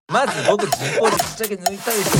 まず僕ジッポーでちっちゃけ抜いたでし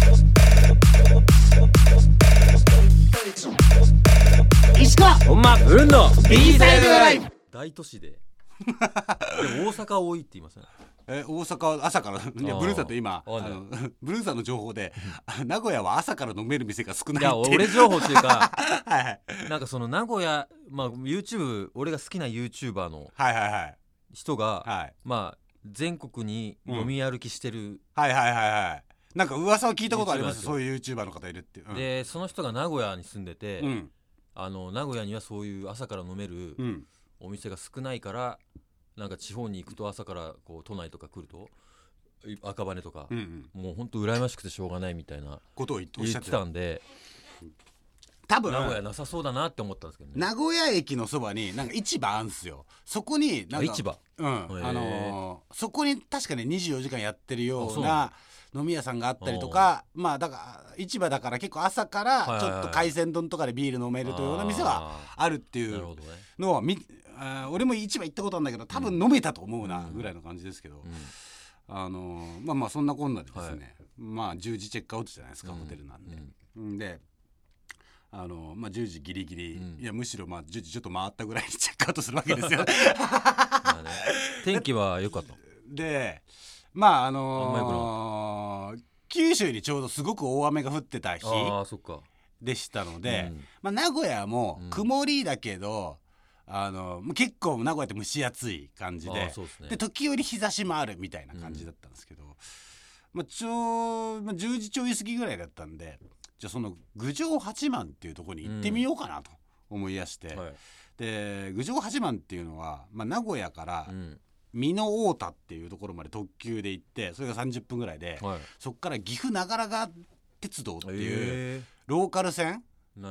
ょ。石川ほんまブンの B サイドライブ。 大都市ででも大阪多いって言いますね。 大阪は朝からいやブルーさんと今ブルーさんの情報で名古屋は朝から飲める店が少ないって。 いや俺情報っていうかはいはいなんかその名古屋、まあ、YouTube 俺が好きな YouTuber のはいはいはい人が、 はい、 まあ全国に飲み歩きしてる、 はいはいはいはいなんか噂は聞いたことあります。 YouTuber そういう YouTuber の方いるって、 でその人が名古屋に住んでて、 名古屋にはそういう朝から飲めるお店が少ないから、なんか地方に行くと朝からこう都内とか来ると赤羽とか、もうほんと羨ましくてしょうがないみたいなことを言ってたんで、 多分名古屋なさそうだなって思ったんですけどね。 名古屋駅のそばになんか市場あんすよ。そこになんか市場、 そこに確かね24時間やってるような飲み屋さんがあったりとか、まあだから市場だから結構朝からちょっと海鮮丼とかでビール飲めるというような店はあるっていうのは俺も市場行ったことあるんだけど多分飲めたと思うなぐらいの感じですけど、まあそんなこんなでですね、まあ10時チェックアウトじゃないですか、ホテルなんで。でまあ、10時ギリギリ、いやむしろまあ10時ちょっと回ったぐらいにチェックアウトするわけですよ。 まあね、天気は良かった。 でまあ九州にちょうどすごく大雨が降ってた日でしたので、まあ、名古屋も曇りだけど、結構名古屋って蒸し暑い感じ で時折日差しもあるみたいな感じだったんですけど、まあ、10時ちょい過ぎぐらいだったんで、じゃあその郡上八幡っていうところに行ってみようかなと思い出して、で郡上八幡っていうのは、まあ、名古屋から美濃太田っていうところまで特急で行って、それが30分ぐらいで、そこから岐阜長良川鉄道っていうローカル線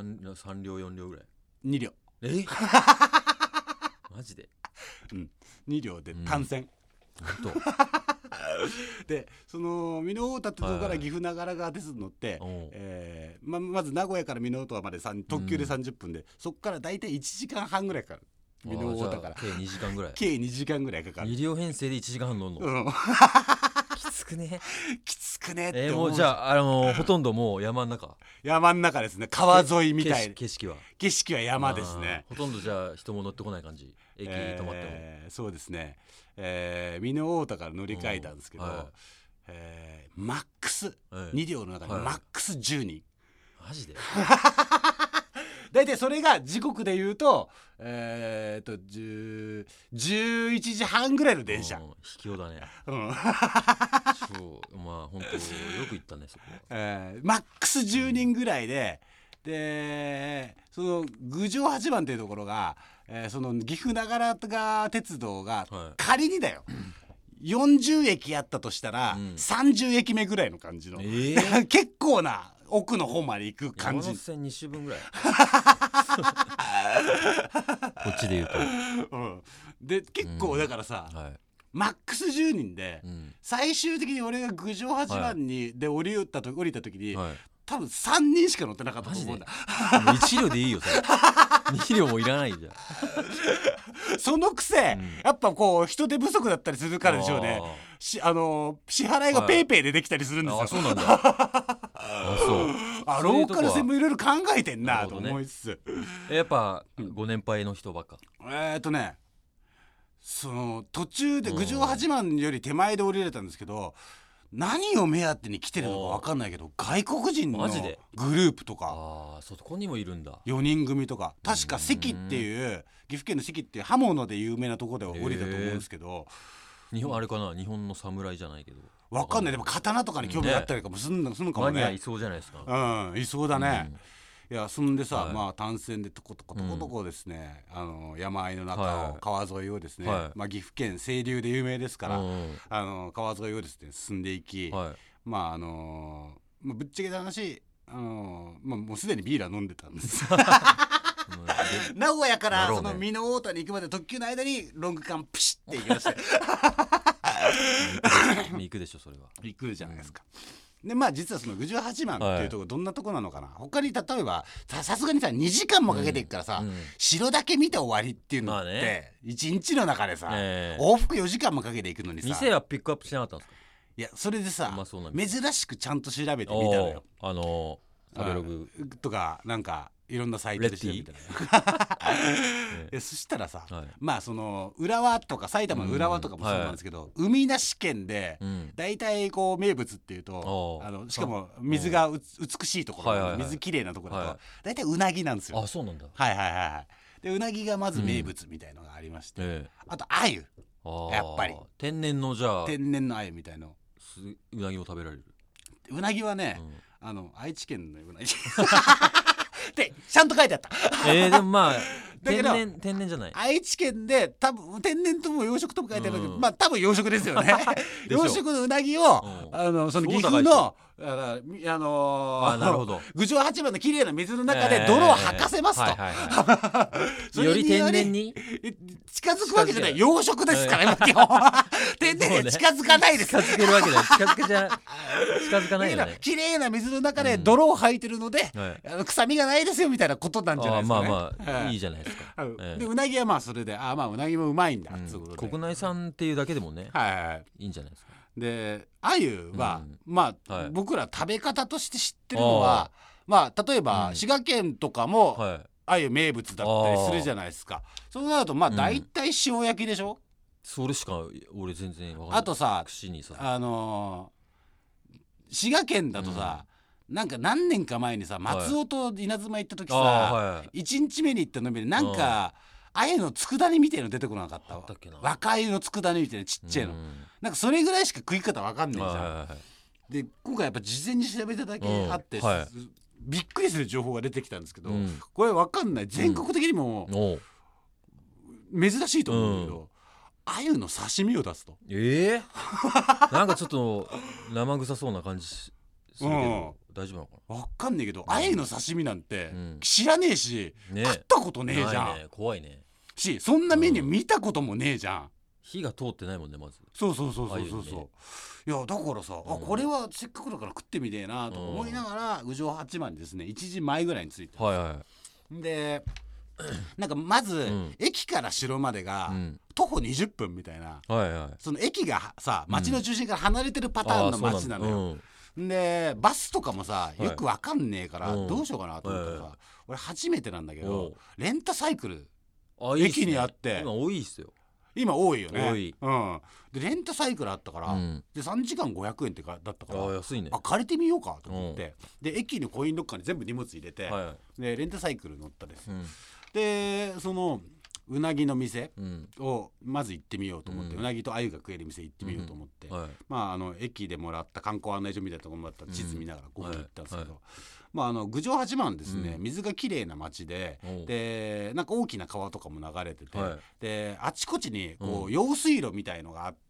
3両4両ぐらい 2両マジで、 2両で単線、でその美濃太田ってとこから岐阜長良川鉄道に乗って、まず名古屋から美濃太田まで特急で30分で、そこからだいたい1時間半ぐらいかかる。美濃太田から計2時間ぐらい計2時間ぐらいかかる。 2両編成で1時間半乗んの、きつくねきつくねって思う。 もうじゃあ、ほとんどもう山の中ですね。川沿いみたいな景色は山ですね。 ほとんどじゃあ人も乗ってこない感じ、駅止まっても、 そうですね。美濃太田から乗り換えたんですけど、マックス、2両の中にマックス10人、 マジでだいたいそれが時刻で言うと11時半ぐらいの電車、 秘境だね。そうまあ本当よく行ったねそこは。 マックス10人ぐらいで、その郡上八幡っていうところが、その岐阜長良川鉄道が仮にだよ、40駅あったとしたら、30駅目ぐらいの感じの、結構な奥の方まで行く感じ。 山手線2周分ぐらいこっちで言うと、 で結構だからさ、マックス10人で、最終的に俺が郡上八幡で降りた時に、多分3人しか乗ってなかったと思うんだ。 1両でいいよそれ2両もいらないじゃんそのくせ、やっぱこう人手不足だったりするからでしょうね。支払いがペイペイでできたりするんですよ。 そうなんだローカル線もいろいろ考えてんなと思いつつ、 やっぱご年配の人ばっか。 その途中で郡上八幡より手前で降りれたんですけど、何を目当てに来てるのか分かんないけど、外国人のグループとか、 そこにもいるんだ。 4人組とか、確か関っていう岐阜県の関っていう刃物で有名なところで降りたと思うんですけど、 あれかな、日本の侍じゃないけど分かんない。でも刀とかに興味あったりかもするのかもね。 マニアいそうじゃないですか。 いそうだね。いやそんでさ、まあ単線でとことこですね、山あいの中を、川沿いをですね、まあ岐阜県清流で有名ですから、川沿いをですね進んでいき、まあぶっちゃけた話、もうすでにビールは飲んでたんです名古屋からその美濃太田に行くまで特急の間にロング缶プシッて行きまして行くでしょそれは。 行くじゃないですか。でまあ実はその郡上八幡っていうところどんなとこなのかな、他に例えばさすがにさ2時間もかけていくからさ、城だけ見て終わりっていうのって1日の中でさ、往復4時間もかけていくのにさ、 店はピックアップしなかったんですか。 いやそれでさ、 そう珍しくちゃんと調べてみたのよ。 食べログとかなんかいろんなサイトで調べたらそしたらさ、まあその浦和とか埼玉の浦和とかもそうなんですけど、海なし県で大体こう名物っていうと、しかも水が美しいところ、水きれいなところだと大体うなぎなんですよ。 あ、そうなんだ。 はいはいはい。でうなぎがまず名物みたいのがありまして、あと鮎、やっぱり天然のじゃあ天然の鮎みたいのうなぎも食べられる。 うなぎはね、愛知県のうなぎってちゃんと書いてあった。 でもまあ天然じゃない。 愛知県で多分天然とも養殖とも書いてあるけど、まあ多分養殖ですよね。養殖のうなぎをその岐阜のなるほど、郡上八幡の綺麗な水の中で泥を吐かせますと、 より天然に近づくわけじゃない、養殖ですから基本天然に近づかないです。 近づけるわけない、近づかないよね。 綺麗な水の中で泥を吐いてるので、臭みがないですよみたいなことなんじゃないですかね。 まあいいじゃないですか。 でうなぎはまあそれでまあうなぎもうまいんだ、 国内産っていうだけでもね、いいんじゃないですか。 で鮎は、まあ、僕ら食べ方として知ってるのは、まあ例えば、滋賀県とかも鮎名物だったりするじゃないですか。そうなるとまあ大体塩焼きでしょ。 それしか俺全然分かんない。 あとさ、滋賀県だとさ、なんか何年か前にさ松尾と稲妻行った時さ、1日目に行った飲みでなんか鮎の佃煮みたいの出てこなかったわ。若鮎の佃煮みたいなちっちゃいの、なんかそれぐらいしか食い方わかんないじゃん。で今回やっぱ事前に調べただけあって、びっくりする情報が出てきたんですけど、これわかんない、全国的にも珍しいと思うんだけど、鮎の刺身を出すと。 なんかちょっと生臭そうな感じするけど、大丈夫なのかな。 わかんねえけど、鮎の刺身なんて知らねえし、食ったことねえじゃん。 怖いね。 しそんなメニュー見たこともねえじゃん。 火が通ってないもんね、まず。 そういやだからさ、これはせっかくだから食ってみてえなと思いながら郡上八幡にですね1時前ぐらいに着いて、でなんかまず、駅から城までが、徒歩20分みたいな、その駅がさ町の中心から離れてるパターンの町なのよ。でバスとかもさよくわかんねえから、どうしようかなと思ったらさ、俺初めてなんだけどレンタサイクル駅にあって、 今多いっすよ。 今多いよね。でレンタサイクルあったから、で3時間500円ってだったから、 安いね。 借りてみようかと思って、で駅のコインロッカーに全部荷物入れて、でレンタサイクル乗ったです。でそのうなぎの店をまず行ってみようと思って、うなぎと鮎が食える店行ってみようと思って、まあ駅でもらった観光案内所みたいなところもあった地図見ながら5分行ったんですけど、郡上八幡ですね、水がきれいな町で、でなんか大きな川とかも流れてて、であちこちにこう用水路みたいのがあって、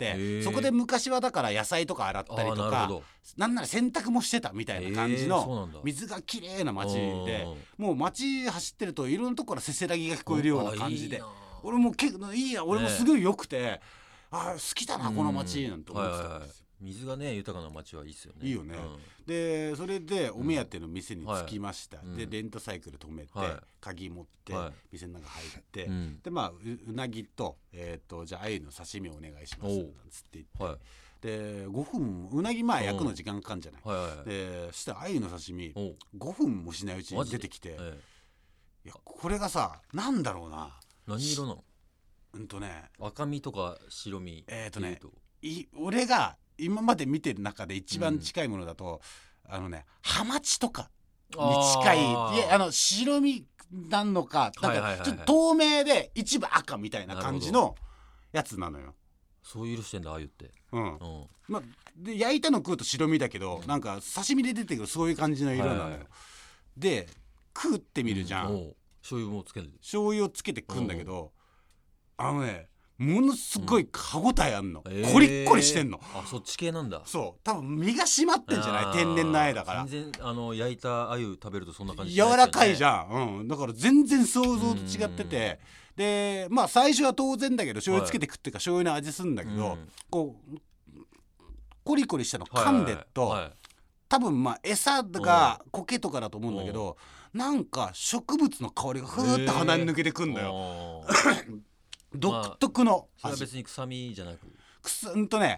そこで昔はだから野菜とか洗ったりとか、なんなら洗濯もしてたみたいな感じの水がきれいな町で、もう町走ってるといろんなところからせせらぎが聞こえるような感じで、俺も結構いいな、俺もすごい良くて、好きだなこの町なんて思ってたんですよ。 水がね豊かな町はいいっすよね。 いいよね。でそれでお目当ての店に着きました。でレンタサイクル止めて、鍵持って店の中入って、でまあうなぎとじゃあ鮎の刺身お願いしますなんつって言って、で5分うなぎ焼くの時間かかるんじゃない。でそしたら鮎の刺身5分もしないうちに出てきて、いやこれがさなんだろうな。 何色なの？ 赤身とか白身。 俺が今まで見てる中で一番近いものだと、ハマチとかに近い、白身なのか、なんかちょっと透明で一部赤みたいな感じのやつなのよ。 そういう色してんだ鮎って。 で焼いたの食うと白身だけど、なんか刺身で出てくるそういう感じの色なのよ。で食ってみるじゃん。 醤油もつける。 醤油をつけて食うんだけど、ものすごい歯ごたえあんの、コリッコリしてんの。 そっち系なんだ。 そう多分身が締まってんじゃない、天然の鮎だから。 全然焼いた鮎食べるとそんな感じ、 柔らかいじゃん、だから全然想像と違ってて、でまあ最初は当然だけど醤油つけて食ってか醤油の味するんだけど、こうコリコリしたの噛んでっと、多分まあ餌が苔とかだと思うんだけど、なんか植物の香りがふーっと鼻に抜けてくんだよ。独特のそれは別に臭みじゃなく、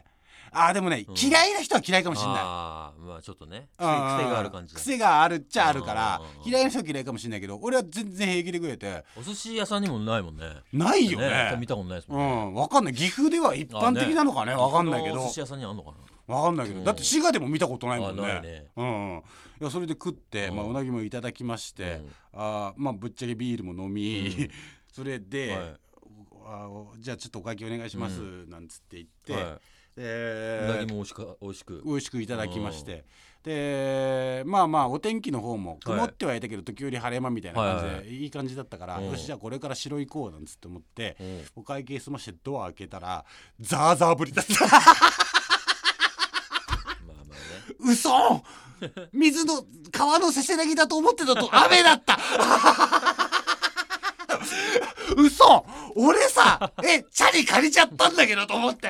でもね、嫌いな人は嫌いかもしれない。 まあちょっとね癖がある感じ癖があるっちゃあるから嫌いな人は嫌いかもしれないけど、俺は全然平気で食えて。 お寿司屋さんにもないもんね。 ないよね。 見たことないですもんね。 分かんない。岐阜では一般的なのかね、分かんないけど。 お寿司屋さんにあんのかな、 分かんないけど、だって滋賀でも見たことないもんね。 ないね。 いやそれで食って、うなぎもいただきまして、ぶっちゃけビールも飲み、それで、じゃあちょっとお会計お願いしますなんつって言って、 うなぎも美味しくいただきまして、でお天気の方も曇ってはいたけど時折晴れ間みたいな感じでいい感じだったから、よしじゃあこれから城行こうなんつって思って、お会計済ましてドア開けたらザーザー降りだった。嘘水の川のせせらぎだと思ってたと雨だった。嘘俺さチャリ借りちゃったんだけどと思って。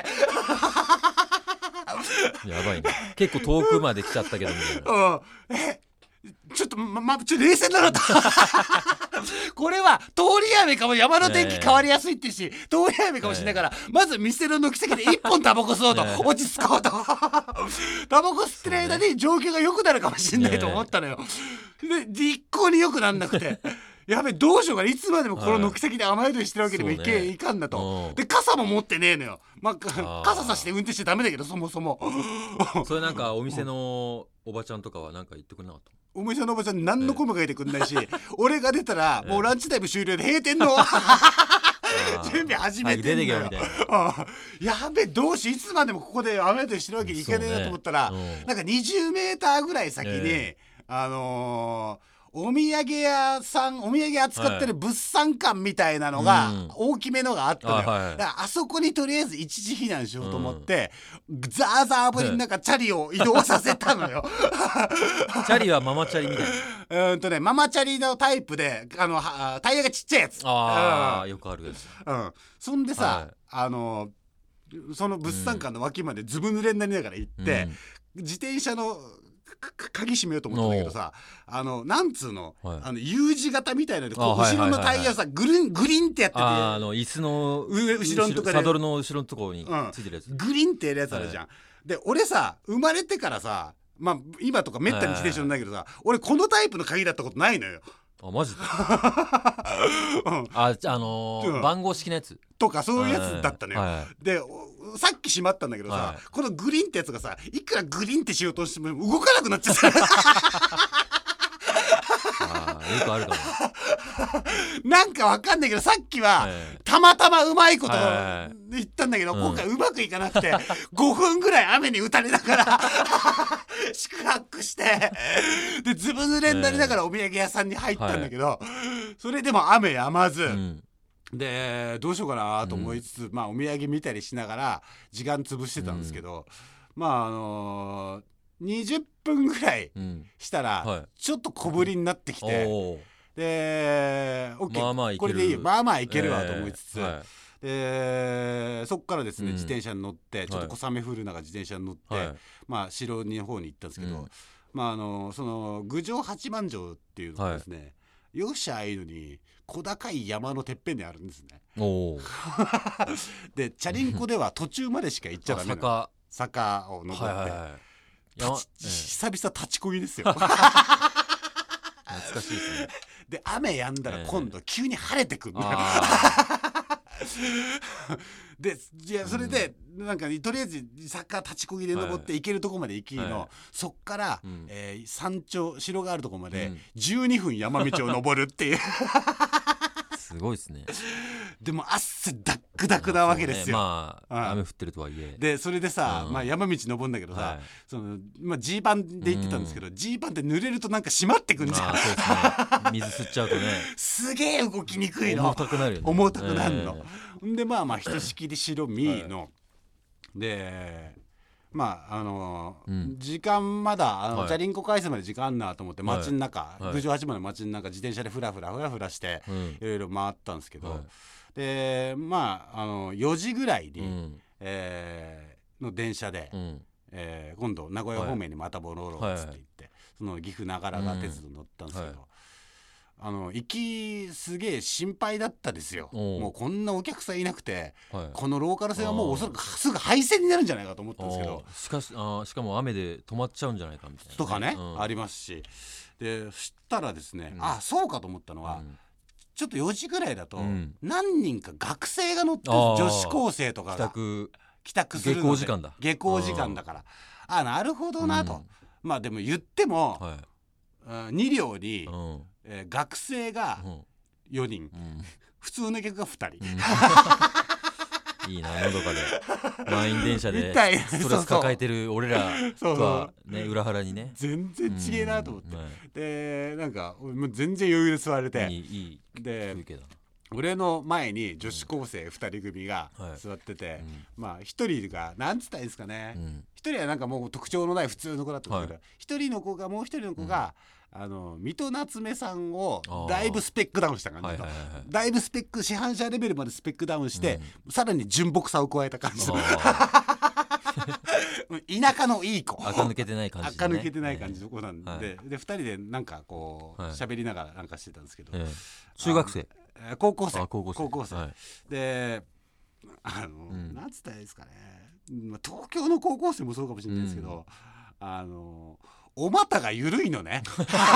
やばいね、結構遠くまで来ちゃったけどみたいな。 ちょっと冷静になった。これは通り雨かも、山の天気変わりやすいってし、通り雨かもしれないから、まず店の軒先で一本タバコ吸おうと、落ち着こうと。タバコ吸ってる間に状況が良くなるかもしれないと思ったのよ。で一向に良くなんなくて。やべどうしようか、いつまでもこの軒先で雨宿りしてるわけにもいかんだと。で傘も持ってねえのよ。傘さして運転しちゃダメだけど、そもそも。 それなんかお店のおばちゃんとかはなんか言ってくれなかった？ お店のおばちゃん何の声もかけてくんないし、俺が出たらもうランチタイム終了で閉店の準備始めてんだよ。やべどうし、いつまでもここで雨宿りしてるわけにいかねえなと思ったら、なんか20メーターぐらい先にお土産屋さん、お土産扱ってる物産館みたいなのが大きめのがあったのよ。だからあそこにとりあえず一時避難しようと思って、ザーザー降りになんかチャリを移動させたのよ。 チャリはママチャリみたいな。 ママチャリのタイプでタイヤがちっちゃいやつ。 よくあるやつ。 そんでさ、その物産館の脇までずぶ濡れになりながら行って、自転車の鍵閉めようと思ったんだけどさ、なんつうの、U 字型みたいなので後ろのタイヤさグリンってやってて、 椅子の後ろのとこでサドルの後ろのところについてるやつ、 グリンってやるやつあるじゃん。で俺さ生まれてからさ、今とかめったに自転車乗んないけどさ、俺このタイプの鍵だったことないのよ。 マジで？番号式のやつとかそういうやつだったのよ。でさっき閉まったんだけどさ、このグリーンってやつがさ、いくらグリーンってしようとしても動かなくなっちゃった。 よくあるかも。 なんかわかんないけど、さっきはたまたまうまいこと言ったんだけど、今回うまくいかなくて5分ぐらい雨に打たれながら宿泊して、でずぶ濡れになりながらお土産屋さんに入ったんだけど、それでも雨止まず、でどうしようかなと思いつつ、お土産見たりしながら時間潰してたんですけど、20分ぐらいしたらちょっと小ぶりになってきて、で OK、これでいいよ、いけるわと思いつつ、そっからですね、自転車に乗ってちょっと小雨降る中自転車に乗って、城の方に行ったんですけど、その郡上八幡城っていうのがですね、よしあいのに小高い山のてっぺんにあるんですね。でチャリンコでは途中までしか行っちゃダメな坂を登って、久々立ちこぎですよ。 懐かしいですね。 で雨止んだら今度急に晴れてくる。でそれでなんかとりあえず坂立ちこぎで登って行けるとこまで行きの、そっから山頂、城があるとこまで12分山道を登るっていう。 すごいですね。 でも汗ダックダクなわけですよ。 雨降ってるとはいえ。 でそれでさ、山道登るんだけどさ、ジーパンで行ってたんですけど、ジーパンって濡れるとなんか締まってくんじゃん。 そうですね。水吸っちゃうとね。 すげえ動きにくいの。 重たくなるよね。 重たくなるの。でひとしきり城見の、で時間まだチャリンコ返すまで時間あんなと思って街の中、郡上八幡の街の中自転車でフラフラしていろいろ回ったんですけど、で4時ぐらいにの電車で今度名古屋方面にまた戻ろうっつって言って、その岐阜長良川鉄道乗ったんですけど、 行きすげえ心配だったですよ。もうこんなお客さんいなくて、はい、このローカル線はもうおそらくすぐ廃線になるんじゃないかと思ったんですけど、 しかも雨で止まっちゃうんじゃないかみたいな、ね、 とかね、ありますし、でそしたらですね、そうかと思ったのは、ちょっと4時ぐらいだと何人か学生が乗ってる女子高生とかが帰宅するので、下校時間だからなるほどなと、まあでも言っても、2両に、学生が4人、普通の客が2人、 いいな、のどかで満員電車でストレス抱えてる俺らとはね、裏腹にね全然違えなと思って、でなんかもう全然余裕で座れて、で俺の前に女子高生2人組が座ってて、まあ1人がなんつったらいいですかね、1人はなんかもう特徴のない普通の子だったんですけど、1人の子がもう1人の子が水戸夏目さんをだいぶスペックダウンした感じと、だいぶスペック市販車レベルまでスペックダウンして、さらに純朴さを加えた感じの田舎のいい子、 垢抜けてない感じ、 垢抜けてない感じの子なんで、で2人でなんかこう喋りながらなんかしてたんですけど、 中学生、 高校生でなんつったらいいですかね、東京の高校生もそうかもしれないですけど、お股が緩いのね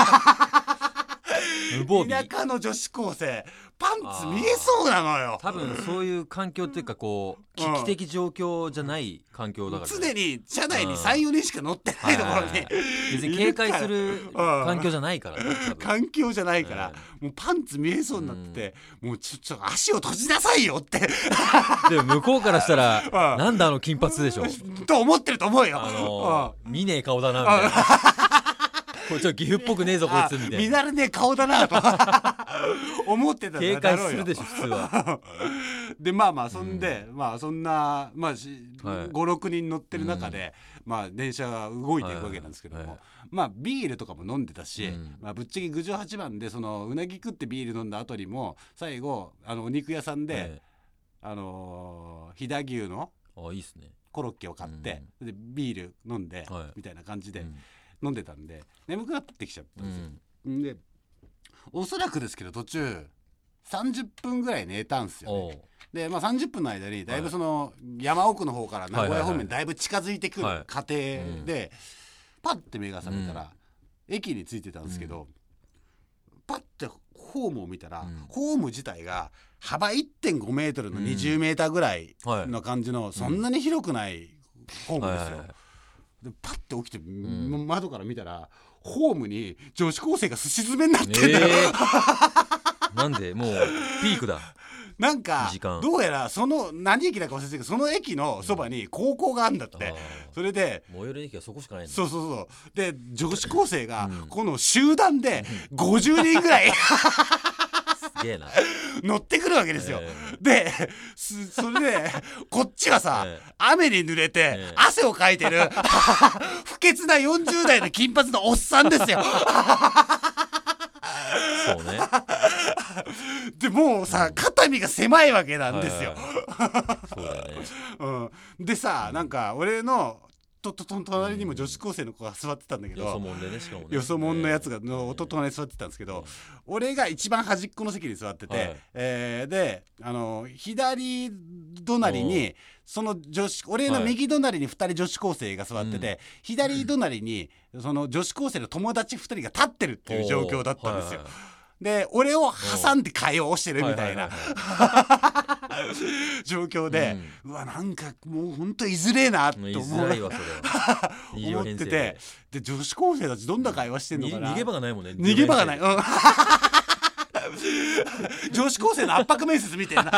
田舎の女子高生パンツ見えそうなのよ。 多分そういう環境っていうかこう危機的状況じゃない環境だから、 常に車内に 3,4 人しか乗ってないところに別に警戒する環境じゃないからね、 環境じゃないから、もうパンツ見えそうになってて、もうちょっと足を閉じなさいよってでも向こうからしたらなんだ金髪でしょと思ってると思うよ。 見ねえ顔だなみたいなこれちょっと岐阜っぽくねえぞこいつみたいな、 見慣れねえ顔だなと思ってたんだろうよ。 警戒するでしょ普通はでまあそんで、そんな、5、6人乗ってる中で、電車が動いていくわけなんですけども、ビールとかも飲んでたし、ぶっちゃけ郡上八幡でそのうなぎ食ってビール飲んだ後にも最後お肉屋さんで、飛騨牛のコロッケを買って、でビール飲んで、みたいな感じで飲んでたんで眠くなってきちゃったんですよ。でおそらくですけど途中30分ぐらい寝たんですよね。で30分の間にだいぶその山奥の方から名古屋方面だいぶ近づいてくる過程で、パッて目が覚めたら駅に着いてたんですけど、パッてホームを見たら、ホーム自体が幅 1.5 メートルの20メーターぐらいの感じの、そんなに広くないホームですよ。でパッて起きて、窓から見たらホームに女子高生がすし詰めになってんだよ、 なんでもうピークだなんかどうやらその何駅だか忘れてたけど、その駅のそばに高校があるんだって、それで最寄り駅はそこしかないんだ。 そうで女子高生がこの集団で50人ぐらいすげえな乗ってくるわけですよ。でそれでこっちはさ、雨に濡れて汗をかいてる不潔な40代の金髪のおっさんですよそうねでもうさ肩身が狭いわけなんですよ。 そうだね、 でさ、なんか俺の隣にも女子高生の子が座ってたんだけど、 よそもんでね、しかもね、 よそもんのやつが隣に座ってたんですけど、俺が一番端っこの席に座ってて、で左隣にその俺の右隣に2人女子高生が座ってて、左隣にその女子高生の友達2人が立ってるっていう状況だったんですよ。で俺を挟んで会話をしてるみたいな状況で、うわなんかもうほんと居づれえなって思ってて、で女子高生たちどんな会話してんのかな、 逃げ場がないもんね。 逃げ場がない、女子高生の圧迫面接みたいな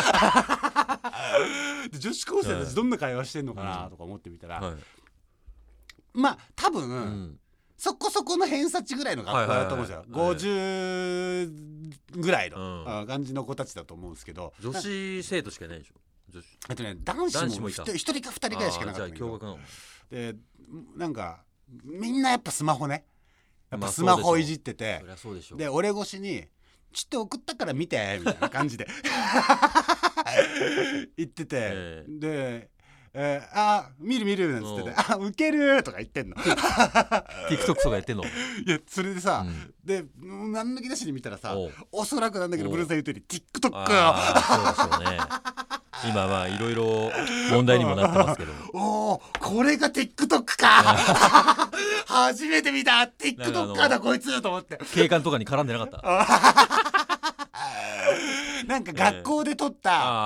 で女子高生たちどんな会話してんのかなとか思ってみたら、多分、そこそこの偏差値ぐらいの学校だと思うんですよ。50ぐらいの感じの子たちだと思うんですけど、 女子生徒しかいないでしょ。 男子も1人か2人ぐらいしかなかったんだけど、でなんかみんなやっぱスマホね、やっぱスマホいじってて、で俺越しにちょっと送ったから見てみたいな感じで言ってて、で見るなんつってて、ウケるとか言ってんの TikTok とかやってんの。いやそれでさ、で何の気なしに見たらさ、おそらくなんだけどブルーさん言うとおり TikTok そうでしょうね。今まあいろいろ問題にもなってますけどこれが TikTok か初めて見た TikToker だこいつと思って。 警官とかに絡んでなかったなんか学校で撮った、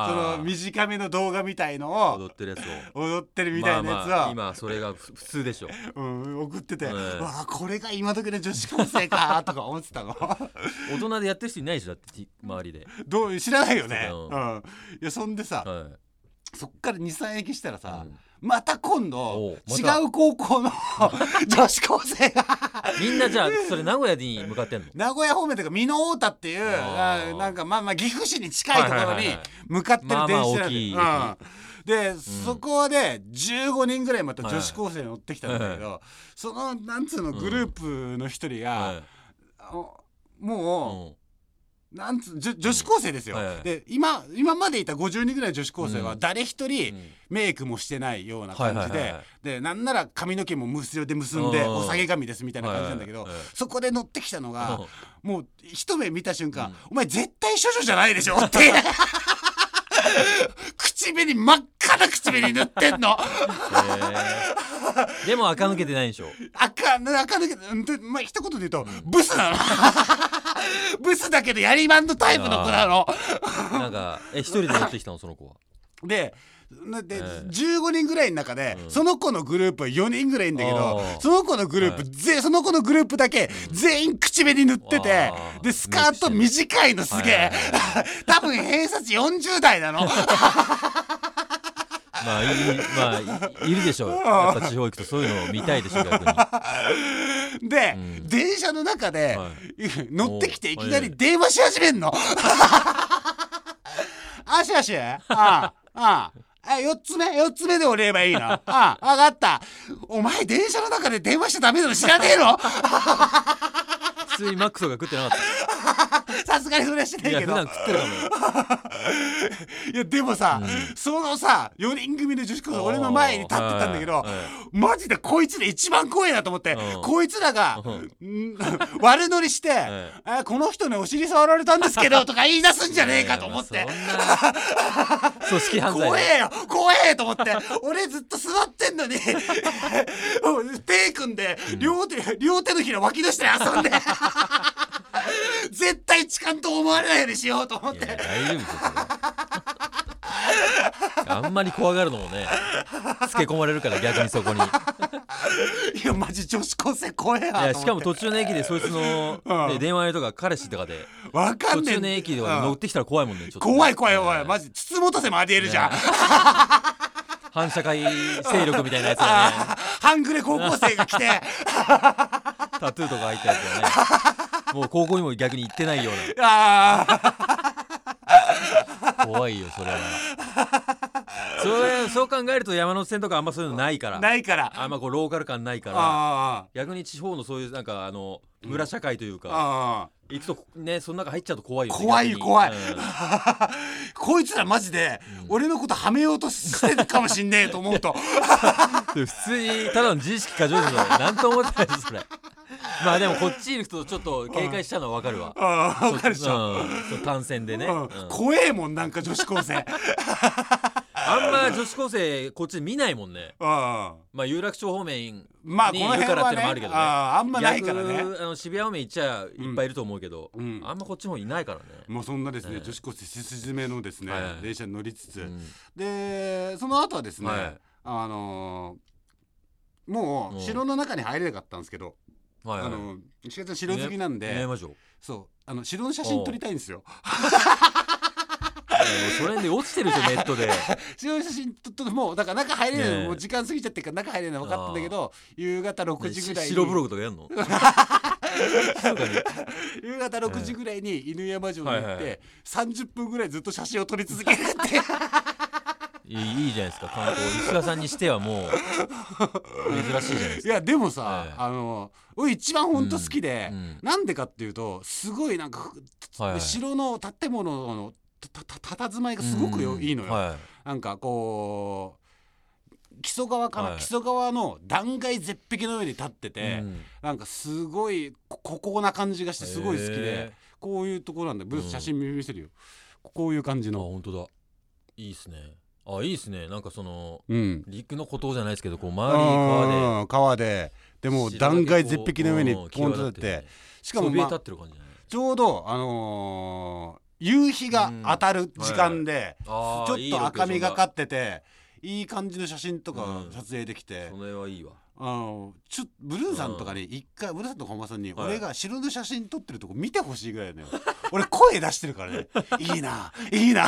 その短めの動画みたいのを踊ってるやつを踊ってるみたいなやつを、 今それが普通でしょ、 送ってて、これが今時の女子高生かとか思ってたの大人でやってる人いないでしょだって周りで知らないよね。いやそんでさ、そっから 2,3 駅したらさ、また今度違う高校の女子高生がみんなじゃあそれ名古屋に向かってんの？ 名古屋方面というか美濃太田っていうなんかまあ岐阜市に近いところに向かってる電車で、そこで15人ぐらいまた女子高生乗ってきたんだけど、そのなんつうのグループの一人がもう女子高生ですよ、で今までいた50人ぐらいの女子高生は誰一人メイクもしてないような感じで、なんなら髪の毛も結んでお下げ髪ですみたいな感じなんだけど、そこで乗ってきたのがもう一目見た瞬間、お前絶対処女じゃないでしょって口紅真っ赤な口紅塗ってんのでも垢抜けてないでしょ。 垢抜けて、まあ一言で言うとブスなのブスだけどやりまんのタイプの子なのなんか一人で乗ってきたのその子は。 で15人ぐらいの中で、その子のグループは4人ぐらいいんだけど、その子のグループだけ全員口紅塗ってて、でスカート短いのすげえ多分偏差値40代なのまあいるでしょう。やっぱ地方行くとそういうのを見たいでしょ逆に。 で、電車の中で、乗ってきていきなり電話し始めんのあし4つ目で降りればいいの。分かった。お前電車の中で電話しちゃダメなの知らねえの普通にマックスが食ってなかったさすがにそれはしてないけど。 いや普段食ってるかもいやでもさ、そのさ4人組の女子高生俺の前に立ってたんだけど、マジでこいつで一番怖いなと思って、こいつらが悪乗りして、この人にお尻触られたんですけどとか言い出すんじゃねえかと思って、 組織犯罪怖えと思って、俺ずっと座ってんのに手組んで両手のひら脇の下に遊んで絶対痴漢と思われないようにしようと思って。 大丈夫ですよあんまり怖がるのもねつけ込まれるから逆にそこにいやマジ女子高生怖えなと思って。 いやしかも途中の駅でそいつの、電話とか彼氏とかでわかんねえ、 途中の駅で乗ってきたら怖いもんね。ちょっと怖いマジ筒本瀬もありえるじゃん反社会勢力みたいなやつだね半グレ高校生が来てタトゥーとか入ったやつだねもう高校にも逆に行ってないような怖いよそれはそう考えると山手線とかあんまそういうのないからあんまこうローカル感ないから逆に地方のそういうなんか村社会というか、行くとねその中入っちゃうと怖いよね。 怖い、こいつらマジで俺のことはめようとしてるかもしんねえと思うと普通にただの自意識過剰ですよなんと思ってないですそれまあでもこっちいる人ちょっと警戒したのは分かるわ。 分かるでしょ、 単線でね、 怖えもんなんか女子高生あんま女子高生こっちで見ないもんね。まあ有楽町方面にいるからってのもあるけどね、 あんまないからね。 渋谷方面行っちゃいっぱいいると思うけど、あんまこっちの方いないからね。 もうそんなですね、女子高生すすめのですね、電車に乗りつつ、でその後はですね、もう城の中に入れなかったんですけど、石川さん城好きなんで、そう城の写真撮りたいんですよそれで落ちてるでしょネットで白い写真撮ってもうだから中入れる、もう時間過ぎちゃってから中入れるの分かったんだけど、夕方6時ぐらいに白ブログとかやんの夕方6時ぐらいに犬山城に行って、30分ぐらいずっと写真を撮り続けるっていいじゃないですか観光。石川さんにしてはもう珍しいじゃないですか。 いやでもさ、俺一番本当好きで、なんでかっていうとすごいなんか、城の建物の佇まいがすごくいいのよ、なんかこ木曽川かな、はい、木曽川の断崖絶壁の上に立ってて、なんかすごい孤高な感じがしてすごい好きで、こういうところなんでブルース写真見せるよ、こういう感じの。 本当だ、いいっすね。いいっすね。なんかその、陸の孤島じゃないですけど、こう周り川ででも断崖絶壁の上にポンと立って、しかも、 立ってる感じじゃない。 ちょうど夕日が当たる時間で、ちょっと赤みがかってていい感じの写真とか撮影できて、 それはいいわ。 ブルーさんとかに一回、ブルーさんと本間さんに俺が城の写真撮ってるとこ見てほしいぐらいだよ俺声出してるからねいいないいな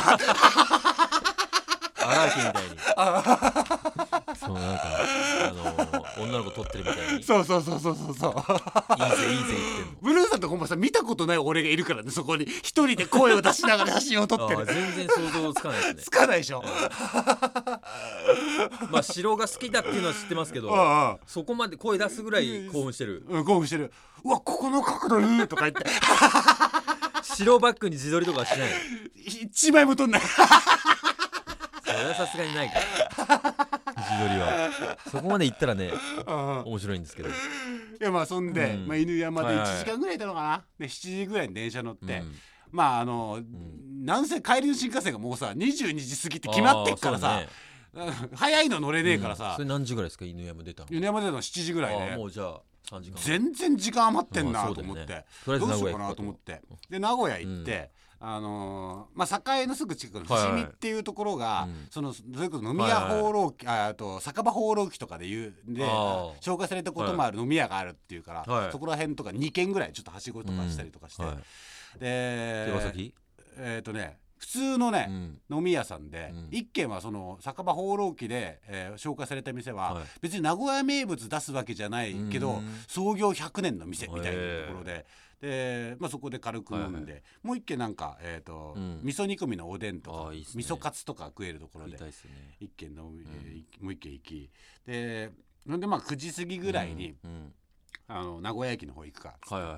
荒木みたいにそうなんか女の子撮ってるみたいにそういいぜ言ってんの。 ブルーさんと本間さん見たことない俺がいるからね、そこに一人で声を出しながら写真を撮ってる全然想像つかないですね。 つかないでしょまあ城が好きだっていうのは知ってますけどそこまで声出すぐらい興奮してる。 興奮してる。うわここの角度いいとか言って城バックに自撮りとかはしない。 一枚も撮んないそれはさすがにないから自撮りはそこまで行ったらね面白いんですけど。いやまあそんで、犬山で1時間ぐらいいたのかな、で7時ぐらいに電車乗って、まあなんせ帰りの新幹線がもうさ22時過ぎって決まってっからさ、早いの乗れねえからさ、 それ何時ぐらいですか犬山出たの。 犬山出たの7時ぐらいで、 もうじゃあ3時間全然時間余ってんなと思って、どうしようかなと思ってで名古屋行って、栄のすぐ近くの伏見っていうところが、それこそ飲み屋放浪記、酒場放浪記とかで紹介されたこともある飲み屋があるっていうから、そこら辺とか2軒ぐらいちょっとはしごとかしたりとかして、で手羽先普通のね、飲み屋さんで、一軒はその酒場放浪記で、紹介された店は、別に名古屋名物出すわけじゃないけど、創業100年の店みたいなところで。でそこで軽く飲んで、もう一軒なんか、味噌煮込みのおでんとか味噌カツとか食えるところで一軒もう一軒行きで9時過ぎぐらいに、名古屋駅の方行くかっつって、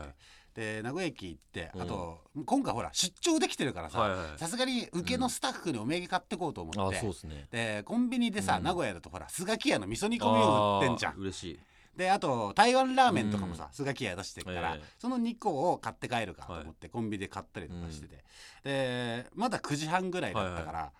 で名古屋駅行って、あと今回ほら出張できてるからさすがに受けのスタッフにお土産買ってこうと思って、でコンビニでさ、名古屋だとほらスガキ屋の味噌煮込みを売ってんじゃん。 嬉しい。 であと台湾ラーメンとかもさ、スガキ屋出してるから、その2個を買って帰るかと思って、コンビニで買ったりとかしてて、でまだ9時半ぐらいだったから、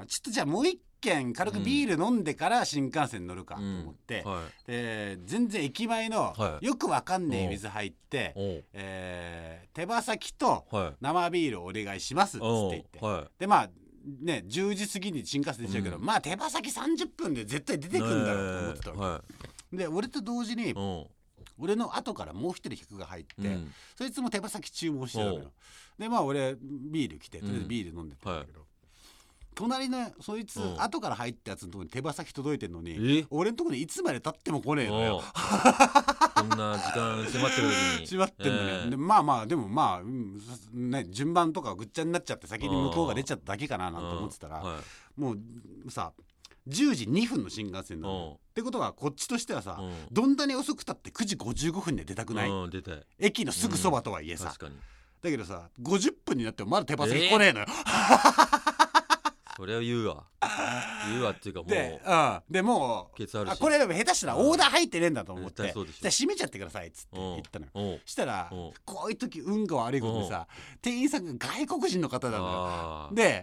ちょっとじゃあもう一軒軽くビール飲んでから新幹線乗るかと思って、で全然駅前のよくわかんねえ水入って、手羽先と生ビールお願いしますっつって言って、でまあね10時過ぎに新幹線出ちゃうけど、まあ手羽先30分で絶対出てくるんだろうと思ってたわけ、で俺と同時に俺の後からもう一人客が入って、そいつも手羽先注文してたのよ。でまあ俺ビール来てとりあえずビール飲んでたんだけど、隣のそいつ後から入ったやつのところに手羽先届いてんのに、俺のところにいつまで経っても来ねえのよ。 こんな時間迫ってる時に迫ってんのね。でまあでもね順番とかぐっちゃになっちゃって先に向こうが出ちゃっただけかななんて思ってたら、もうさ10時2分の新幹線なのってことはこっちとしてはさ、どんなに遅くたって9時55分で出たくない、駅のすぐそばとはいえさ、だけどさ50分になってもまだ手羽先来ねえのよ。 それは言うわっていうかもうでもうこれ下手したらオーダー入ってねえんだと思って、じゃあ閉めちゃってくださいっつって言ったのよ。したらこういう時運が悪いことでさ、店員さんが外国人の方なのよ。で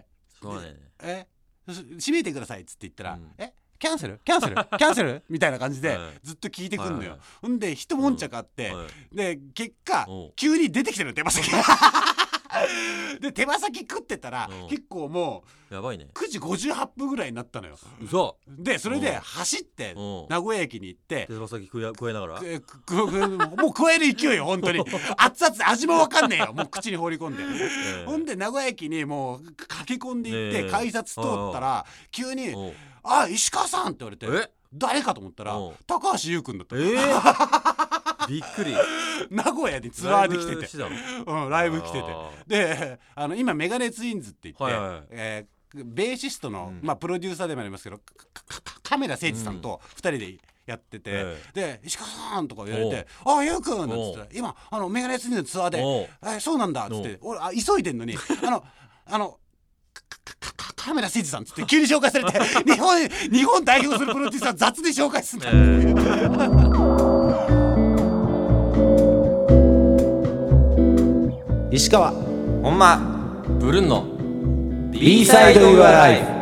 閉めてくださいっつって言ったら、キャンセルみたいな感じでずっと聞いてくんのよ。ほんで一悶着あって、で結果急に出てきてるの手羽先で手羽先食ってたら結構もうやばいね 9時58分ぐらいになったのよ。 嘘でそれで走って名古屋駅に行って手羽先食えながらもう食える勢いよ本当に熱々味も分かんねえよもう口に放り込んでほんで名古屋駅にもう駆け込んでいって改札通ったら急に「あ石川さん」って言われて誰かと思ったら高橋優くんだった。 びっくり。 名古屋にツアーで来ててライブ来ててで今メガネツインズって言ってベーシストのプロデューサーでもありますけど亀田誠一さんと2人でやってて、で石川さんとか言われて「あゆうくん」なんつって今メガネツインズのツアーでそうなんだっつって俺急いでんのに亀田誠治さんっつって急に紹介されて日本代表するプロデューサー雑で紹介するんだ、 石川ほんまブルンの B サイドユアライフ。